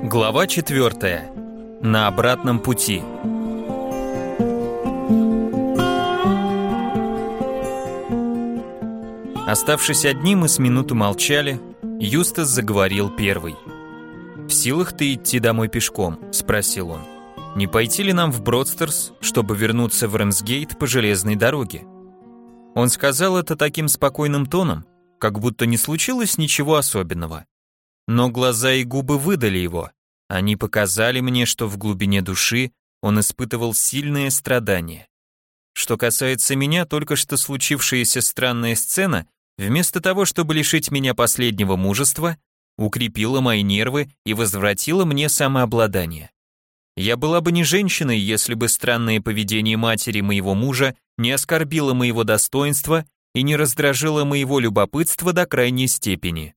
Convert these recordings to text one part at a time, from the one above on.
Глава 4. На обратном пути. Оставшись одни, мы с минуту молчали. Юстас заговорил первый. «В силах ты идти домой пешком?» – спросил он. «Не пойти ли нам в Бродстерс, чтобы вернуться в Рэмсгейт по железной дороге?» Он сказал это таким спокойным тоном, как будто не случилось ничего особенного. Но глаза и губы выдали его. Они показали мне, что в глубине души он испытывал сильное страдание. Что касается меня, только что случившаяся странная сцена, вместо того, чтобы лишить меня последнего мужества, укрепила мои нервы и возвратила мне самообладание. Я была бы не женщиной, если бы странное поведение матери моего мужа не оскорбило моего достоинства и не раздражило моего любопытства до крайней степени.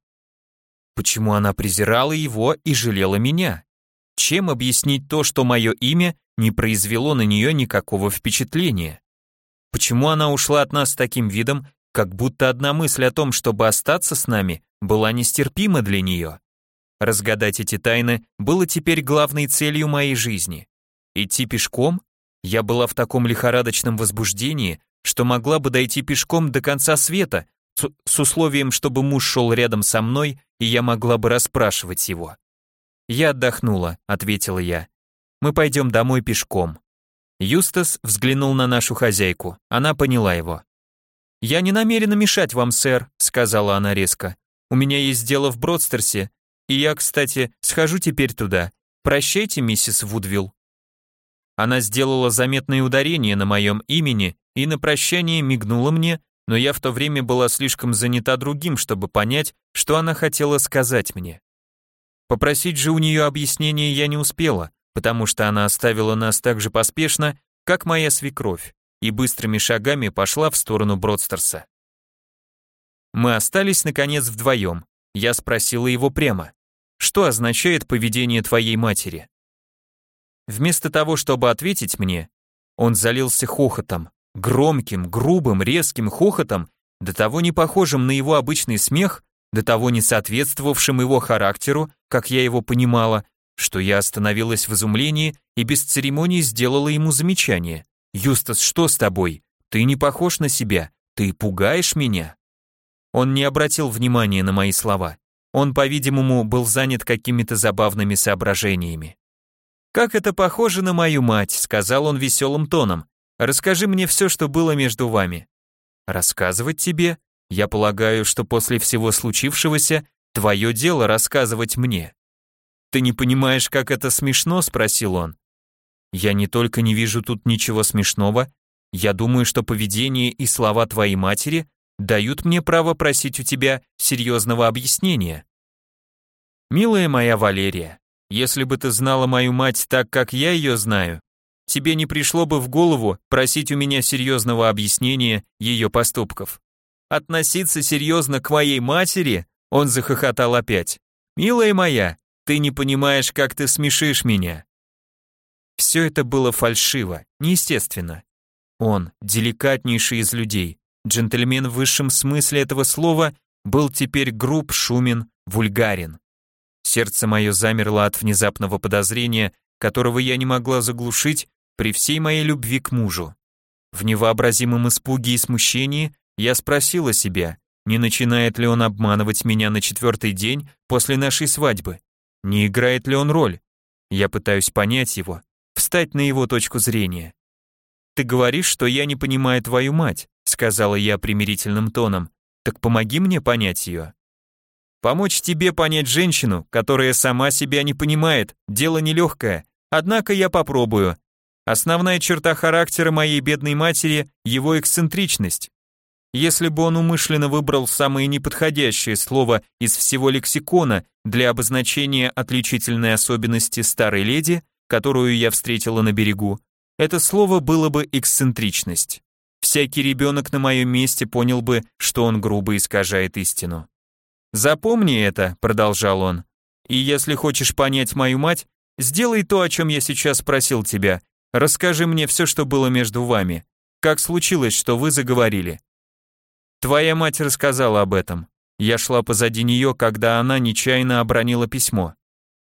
Почему она презирала его и жалела меня? Чем объяснить то, что мое имя не произвело на нее никакого впечатления? Почему она ушла от нас с таким видом, как будто одна мысль о том, чтобы остаться с нами, была нестерпима для нее? Разгадать эти тайны было теперь главной целью моей жизни. Идти пешком? Я была в таком лихорадочном возбуждении, что могла бы дойти пешком до конца света, с условием, чтобы муж шел рядом со мной, и я могла бы расспрашивать его. «Я отдохнула», — ответила я. «Мы пойдем домой пешком». Юстас взглянул на нашу хозяйку. Она поняла его. «Я не намерена мешать вам, сэр», — сказала она резко. «У меня есть дело в Бродстерсе, и я, кстати, схожу теперь туда. Прощайте, миссис Вудвилл». Она сделала заметное ударение на моем имени и на прощание мигнула мне, но я в то время была слишком занята другим, чтобы понять, что она хотела сказать мне. Попросить же у нее объяснения я не успела, потому что она оставила нас так же поспешно, как моя свекровь, и быстрыми шагами пошла в сторону Бродстерса. Мы остались, наконец, вдвоем. Я спросила его прямо: «Что означает поведение твоей матери?» Вместо того, чтобы ответить мне, он залился хохотом, громким, грубым, резким хохотом, до того не похожим на его обычный смех, до того не соответствовавшим его характеру, как я его понимала, что я остановилась в изумлении и без церемоний сделала ему замечание. «Юстас, что с тобой? Ты не похож на себя, ты пугаешь меня». Он не обратил внимания на мои слова. Он, по-видимому, был занят какими-то забавными соображениями. «Как это похоже на мою мать», — сказал он веселым тоном. «Расскажи мне все, что было между вами». «Рассказывать тебе? Я полагаю, что после всего случившегося твое дело рассказывать мне». «Ты не понимаешь, как это смешно?» — спросил он. «Я не только не вижу тут ничего смешного, я думаю, что поведение и слова твоей матери дают мне право просить у тебя серьезного объяснения». «Милая моя Валерия, если бы ты знала мою мать так, как я ее знаю, тебе не пришло бы в голову просить у меня серьезного объяснения ее поступков. Относиться серьезно к моей матери?» Он захохотал опять. «Милая моя, ты не понимаешь, как ты смешишь меня». Все это было фальшиво, неестественно. Он, деликатнейший из людей, джентльмен в высшем смысле этого слова, был теперь груб, шумен, вульгарен. Сердце мое замерло от внезапного подозрения, которого я не могла заглушить при всей моей любви к мужу. В невообразимом испуге и смущении я спросила себя, не начинает ли он обманывать меня на 4-й день после нашей свадьбы, не играет ли он роль. Я пытаюсь понять его, встать на его точку зрения. «Ты говоришь, что я не понимаю твою мать», сказала я примирительным тоном, «так помоги мне понять ее». «Помочь тебе понять женщину, которая сама себя не понимает, дело нелегкое, однако я попробую. Основная черта характера моей бедной матери – его эксцентричность. Если бы он умышленно выбрал самое неподходящее слово из всего лексикона для обозначения отличительной особенности старой леди, которую я встретила на берегу, это слово было бы эксцентричность. Всякий ребенок на моем месте понял бы, что он грубо искажает истину. «Запомни это», — продолжал он, «и если хочешь понять мою мать, сделай то, о чем я сейчас спросил тебя. Расскажи мне все, что было между вами. Как случилось, что вы заговорили?» «Твоя мать рассказала об этом. Я шла позади нее, когда она нечаянно обронила письмо.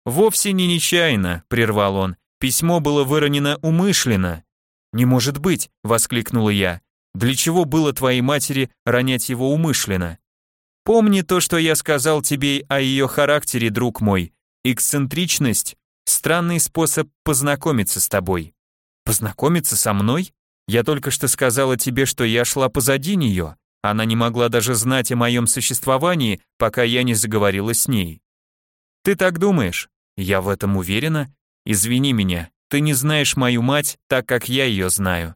«Вовсе не нечаянно», — прервал он. «Письмо было выронено умышленно». «Не может быть», — воскликнула я. «Для чего было твоей матери ронять его умышленно?» «Помни то, что я сказал тебе о ее характере, друг мой. Эксцентричность — странный способ познакомиться с тобой». «Познакомиться со мной? Я только что сказала тебе, что я шла позади нее. Она не могла даже знать о моем существовании, пока я не заговорила с ней». «Ты так думаешь?» «Я в этом уверена. Извини меня, ты не знаешь мою мать так, как я ее знаю».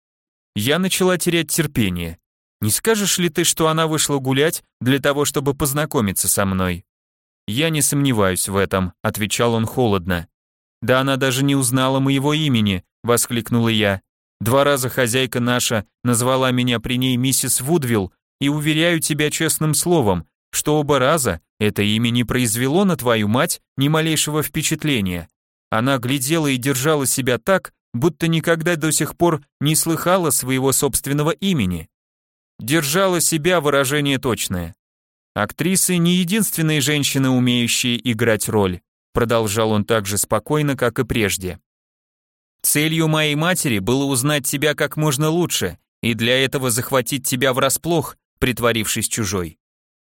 Я начала терять терпение. «Не скажешь ли ты, что она вышла гулять для того, чтобы познакомиться со мной?» «Я не сомневаюсь в этом», — отвечал он холодно. «Да она даже не узнала моего имени», — воскликнула я. «2 раза хозяйка наша назвала меня при ней миссис Вудвилл, и уверяю тебя честным словом, что оба раза это имя не произвело на твою мать ни малейшего впечатления. Она глядела и держала себя так, будто никогда до сих пор не слыхала своего собственного имени. Держала себя — выражение точное. Актрисы не единственные женщины, умеющие играть роль», продолжал он так же спокойно, как и прежде. «Целью моей матери было узнать тебя как можно лучше и для этого захватить тебя врасплох, притворившись чужой.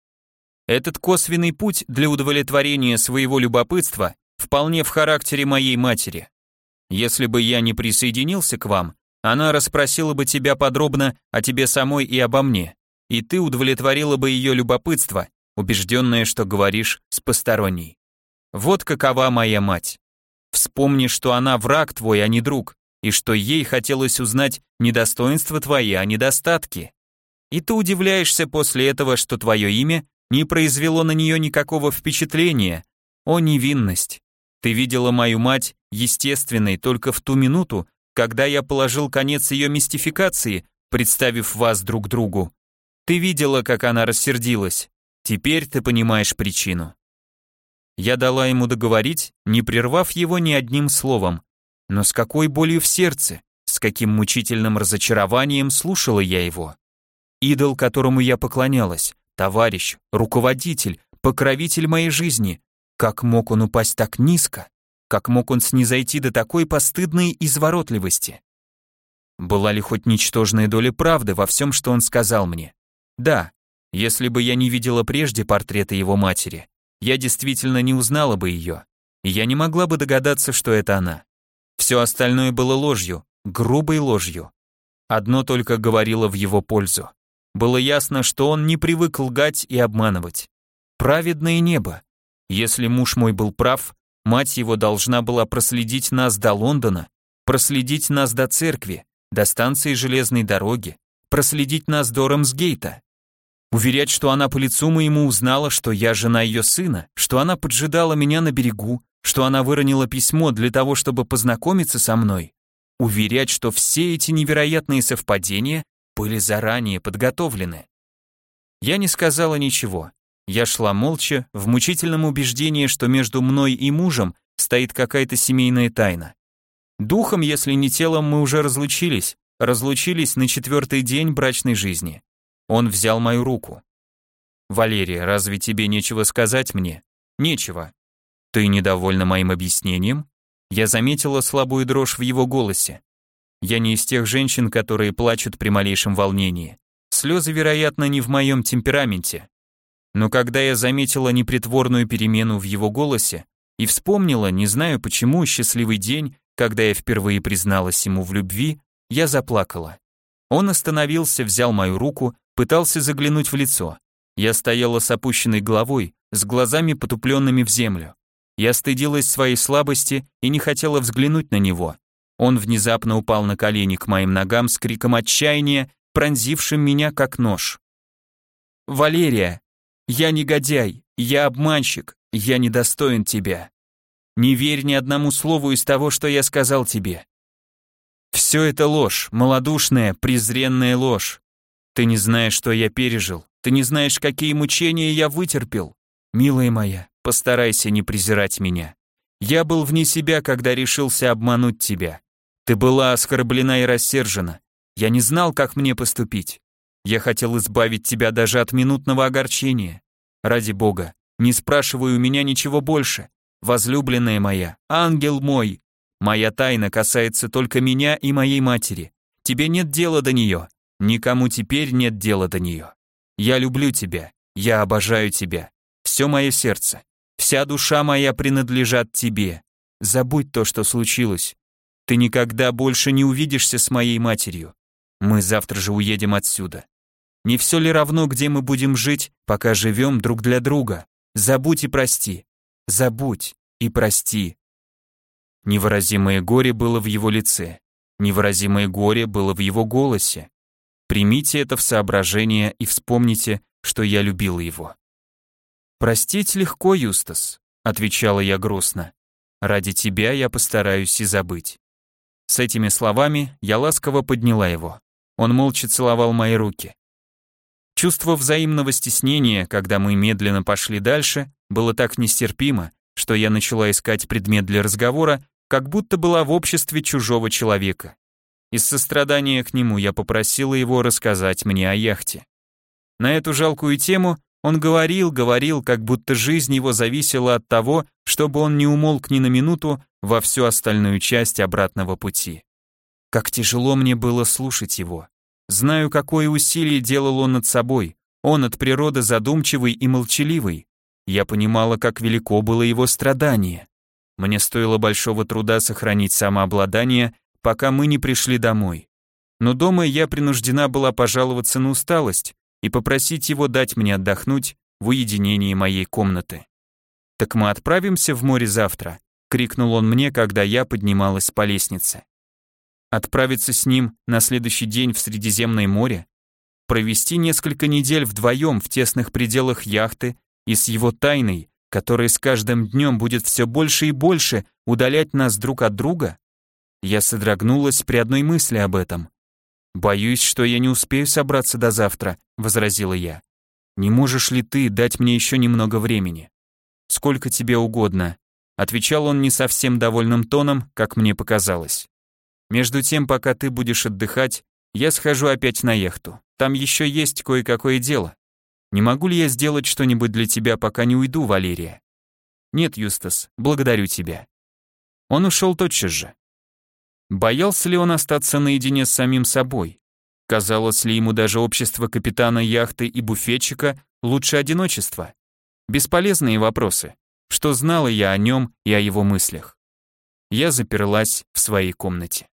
Этот косвенный путь для удовлетворения своего любопытства вполне в характере моей матери. Если бы я не присоединился к вам, она расспросила бы тебя подробно о тебе самой и обо мне, и ты удовлетворила бы ее любопытство, убежденная, что говоришь с посторонней. Вот какова моя мать. Вспомни, что она враг твой, а не друг, и что ей хотелось узнать не достоинства твои, а недостатки. И ты удивляешься после этого, что твое имя не произвело на нее никакого впечатления. О, невинность! Ты видела мою мать естественной только в ту минуту, когда я положил конец ее мистификации, представив вас друг другу. Ты видела, как она рассердилась. Теперь ты понимаешь причину». Я дала ему договорить, не прервав его ни одним словом. Но с какой болью в сердце, с каким мучительным разочарованием слушала я его. Идол, которому я поклонялась, товарищ, руководитель, покровитель моей жизни. Как мог он упасть так низко? Как мог он снизойти до такой постыдной изворотливости? Была ли хоть ничтожная доля правды во всем, что он сказал мне? Да, если бы я не видела прежде портрета его матери, я действительно не узнала бы ее, и я не могла бы догадаться, что это она. Все остальное было ложью, грубой ложью. Одно только говорило в его пользу. Было ясно, что он не привык лгать и обманывать. Праведное небо. Если муж мой был прав, мать его должна была проследить нас до Лондона, проследить нас до церкви, до станции железной дороги, проследить нас до Рамсгейта. Уверять, что она по лицу моему узнала, что я жена ее сына, что она поджидала меня на берегу, что она выронила письмо для того, чтобы познакомиться со мной. Уверять, что все эти невероятные совпадения были заранее подготовлены. Я не сказала ничего. Я шла молча, в мучительном убеждении, что между мной и мужем стоит какая-то семейная тайна. Духом, если не телом, мы уже разлучились на 4-й день брачной жизни. Он взял мою руку. «Валерия, разве тебе нечего сказать мне?» «Нечего». «Ты недовольна моим объяснением?» Я заметила слабую дрожь в его голосе. Я не из тех женщин, которые плачут при малейшем волнении. Слезы, вероятно, не в моем темпераменте. Но когда я заметила непритворную перемену в его голосе и вспомнила, не знаю почему, счастливый день, когда я впервые призналась ему в любви, я заплакала. Он остановился, взял мою руку, пытался заглянуть в лицо. Я стояла с опущенной головой, с глазами потупленными в землю. Я стыдилась своей слабости и не хотела взглянуть на него. Он внезапно упал на колени к моим ногам с криком отчаяния, пронзившим меня как нож. «Валерия, я негодяй, я обманщик, я недостоин тебя. Не верь ни одному слову из того, что я сказал тебе. Все это ложь, малодушная, презренная ложь. Ты не знаешь, что я пережил, ты не знаешь, какие мучения я вытерпел. Милая моя, постарайся не презирать меня. Я был вне себя, когда решился обмануть тебя. Ты была оскорблена и рассержена. Я не знал, как мне поступить. Я хотел избавить тебя даже от минутного огорчения. Ради Бога, не спрашивай у меня ничего больше. возлюбленная моя, ангел мой. Моя тайна касается только меня и моей матери. Тебе нет дела до нее. Никому теперь нет дела до нее. Я люблю тебя. Я обожаю тебя. Все мое сердце, вся душа моя принадлежат тебе. Забудь то, что случилось. Ты никогда больше не увидишься с моей матерью. Мы завтра же уедем отсюда. Не все ли равно, где мы будем жить, пока живем друг для друга? Забудь и прости. Забудь и прости. Невыразимое горе было в его лице. Невыразимое горе было в его голосе. Примите это в соображение и вспомните, что я любила его. «Простить легко, Юстас», — отвечала я грустно. «Ради тебя я постараюсь и забыть». С этими словами я ласково подняла его. Он молча целовал мои руки. Чувство взаимного стеснения, когда мы медленно пошли дальше, было так нестерпимо, что я начала искать предмет для разговора, как будто была в обществе чужого человека. Из сострадания к нему я попросила его рассказать мне о яхте. На эту жалкую тему он говорил, как будто жизнь его зависела от того, чтобы он не умолк ни на минуту во всю остальную часть обратного пути. Как тяжело мне было слушать его. Знаю, какое усилие делал он над собой. Он от природы задумчивый и молчаливый. Я понимала, как велико было его страдание. Мне стоило большого труда сохранить самообладание, пока мы не пришли домой. Но дома я принуждена была пожаловаться на усталость и попросить его дать мне отдохнуть в уединении моей комнаты. «Так мы отправимся в море завтра», — крикнул он мне, когда я поднималась по лестнице. Отправиться с ним на следующий день в Средиземное море, провести несколько недель вдвоем в тесных пределах яхты и с его тайной, которая с каждым днем будет все больше и больше удалять нас друг от друга? Я содрогнулась при одной мысли об этом. «Боюсь, что я не успею собраться до завтра», — возразила я. «Не можешь ли ты дать мне еще немного времени?» «Сколько тебе угодно», — отвечал он не совсем довольным тоном, как мне показалось. «Между тем, пока ты будешь отдыхать, я схожу опять на яхту. Там еще есть кое-какое дело. Не могу ли я сделать что-нибудь для тебя, пока не уйду, Валерия?» «Нет, Юстас, благодарю тебя». Он ушел тотчас же. Боялся ли он остаться наедине с самим собой? Казалось ли ему даже общество капитана яхты и буфетчика лучше одиночества? Бесполезные вопросы. Что знала я о нем и о его мыслях? Я заперлась в своей комнате.